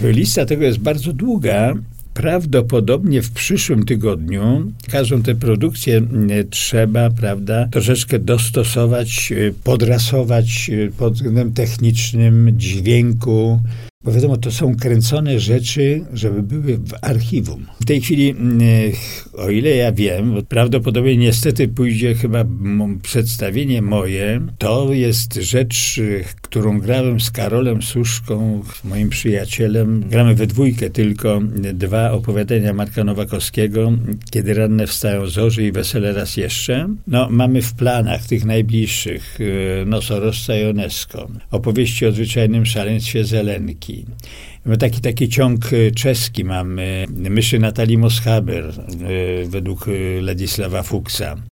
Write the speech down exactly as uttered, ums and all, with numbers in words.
Lista tego jest bardzo długa. Prawdopodobnie w przyszłym tygodniu każdą tę produkcję trzeba, prawda, troszeczkę dostosować, podrasować pod względem technicznym, dźwięku. Bo wiadomo, to są kręcone rzeczy, żeby były w archiwum. W tej chwili, o ile ja wiem, bo prawdopodobnie niestety pójdzie chyba przedstawienie moje, to jest rzecz, którą grałem z Karolem Suszką, moim przyjacielem. Gramy we dwójkę tylko dwa opowiadania Marka Nowakowskiego, Kiedy ranne wstają zorzy i Wesele raz jeszcze. No, mamy w planach tych najbliższych Nosorożca i Onesko, opowieści o zwyczajnym szaleństwie Zelenki. My taki, taki ciąg czeski mamy, Myszy Natalii Moshaber według Ladisława Fuksa.